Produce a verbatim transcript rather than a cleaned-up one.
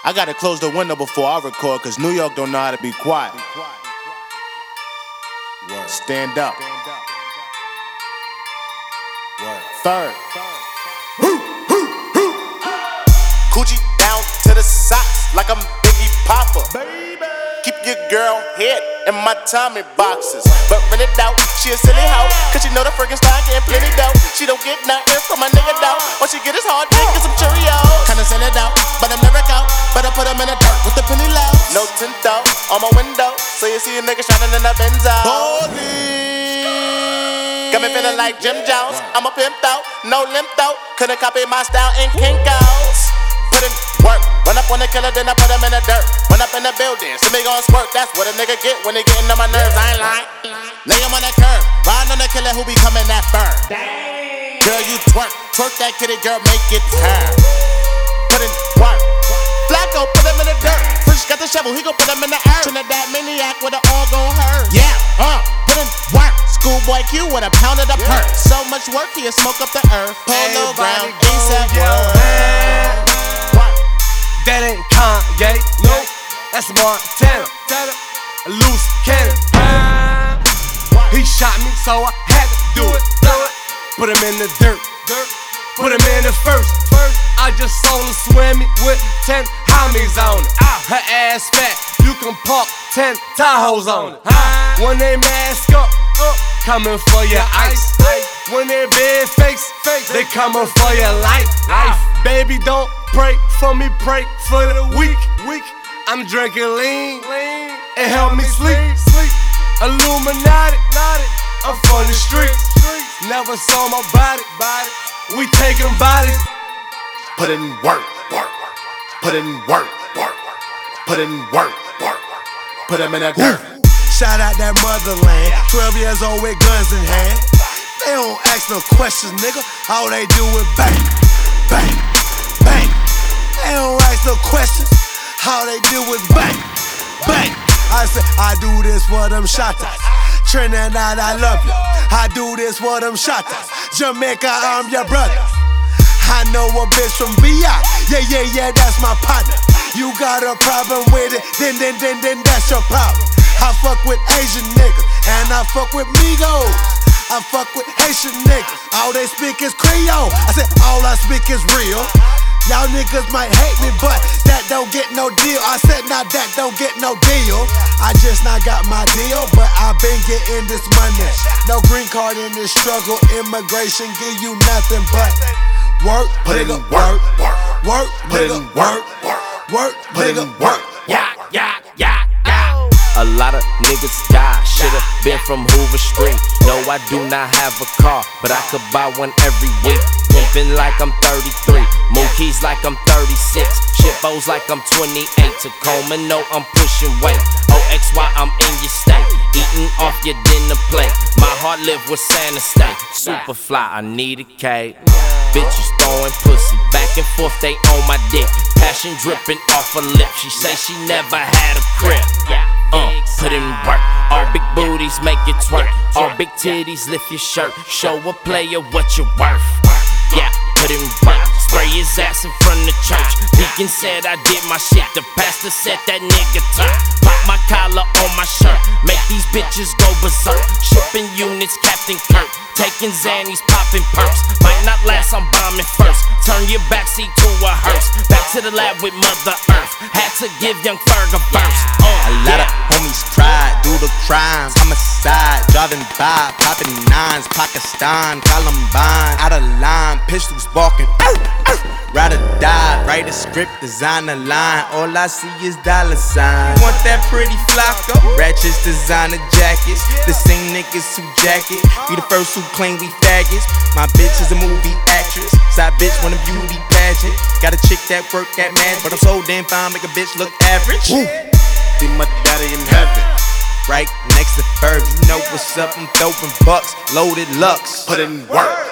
I gotta close the window before I record, cause New York don't know how to be quiet. Word. Stand up. Word. Third. Coochie down to the socks like I'm Biggie Popper. Baby. Keep your girl head in my Tommy boxes, but rent it out. She a silly hoe, cause she know the friggin' style getting plenty dough. She don't get nothing from my nigga though. All she get is hard dick and some Cheerios. Kinda sell it out, but I'm never out. But I put them in the dirt with the penny low. No tint though on my window, so you see a nigga shining in the Benzo. Holy. Got me feeling like Jim Jones. I'm a pimp though, no limp though. Couldn't copy my style in Kinko's. Put in work, run up on the killer, then I put him in the dirt. Run up in the building, see me gon' squirt. That's what a nigga get when he gettin' on my nerves. I ain't lying. Lay him on the curb, riding on the killer who be coming that firm. Girl, you twerk, twerk that kitty, girl, make it turn. Put in work. Flacco, put him in the dirt. Fresh got the shovel, he gon' put him in the earth. Trinidad maniac with it all gon' hurt. Yeah, uh, put in work. Schoolboy Q with a pound of the perk. So much work, he'll smoke up the earth. Polo ground, ASAP world. That ain't Kanye, no, that's Montana. A loose cannon. He shot me, so I had to do it. Put him in the dirt, put him in the first. I just saw him swimming with ten homies on it. Her ass fat, you can park ten Tahoes on it. When they mask up, coming for your ice. When they big face, they coming for your life. Baby, don't pray for me, pray for the weak. I'm drinking lean, it help me sleep. Illuminati, I'm from the streets. Never saw my body, we taking bodies. Put in work, work, put in work, work, put in work, work, put him in that dirt. Shout out that motherland, twelve years old with guns in hand. They don't ask no questions, nigga. All they do is bang, bang, bang. They don't ask no questions. All they do is bang, bang. I say, I do this for them shotters. Trinidad, I love you. I do this for them shotters. Jamaica, I'm your brother. I know a bitch from V I. Yeah, yeah, yeah, that's my partner. You got a problem with it, then, then, then, then that's your problem. I fuck with Asian niggas, and I fuck with Migos. I fuck with Haitian niggas, all they speak is Creole. I said all I speak is real. Y'all niggas might hate me, but that don't get no deal. I said now that don't get no deal. I just not got my deal, but I been getting this money. No green card in this struggle, immigration give you nothing but work, put in nigga, work, work, work, put in nigga, work, work, work, put in nigga, work. Yeah, yeah, yeah, yeah. A lot of niggas die, should've been from Hoover Street. No, I do not have a car, but I could buy one every week. Pimpin' like I'm thirty-three, Mookie's like I'm thirty-six, Shippo's like I'm twenty-eight, Tacoma, no, I'm pushing weight. O X Y, I'm in your state, eating off your dinner plate. My heart live where Santa stay. Super fly, I need a cake. Bitches throwing pussy back and forth, they on my dick. Passion dripping off her lip. She say she never had a crib. Uh, put in work. All big booties make it twerk. All big titties lift your shirt. Show a player what you're worth. Yeah, put in work. Spray his ass in front of church. Deacon said I did my shit. The pastor said that nigga turn. Pop my collar on my shirt. Make these bitches go berserk. Shipping units, Captain Kirk. Taking Xannies, popping perks. Might not last, I'm bombing first. Turn your backseat to a hearse. Back to the lab with Mother Earth. Had to give young Ferg a burst. Uh, a lot of homies tried, do the crimes. Homicide, driving by, popping nines. Pakistan, Columbine, out of line, pistols barking. Ride or die, write a script, design a line. All I see is dollar signs. Want that pretty Flocko? Ratchets, designer jackets. The same niggas who jacket. Be the first who claim we faggots. My bitch is a movie actress. Side bitch want a beauty pageant. Got a chick that work at magic, but I'm so damn fine, make a bitch look average. Woo. Be my daddy in heaven. Right next to Ferg, you know what's up, I'm throwing bucks, loaded Lux. Put in work.